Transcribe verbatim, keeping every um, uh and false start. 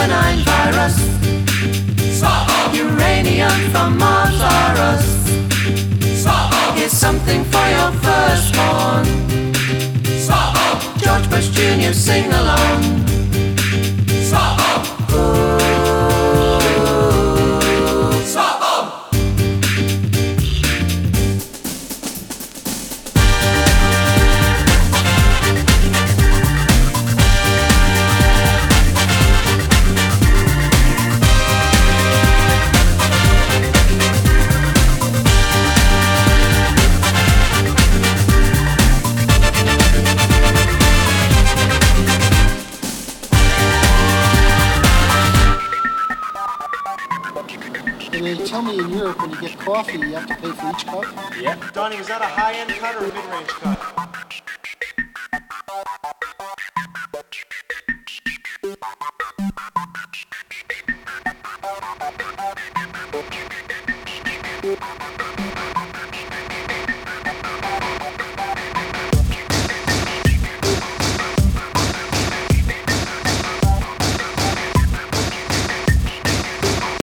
benign virus. Uranium from Mars or us. Here's something for your firstborn. George Bush Junior, sing along. Ooh. And they tell me in Europe when you get coffee, you have to pay for each cup? Yep. Donnie, was that a high-end cut or a mid-range cut? Thank you.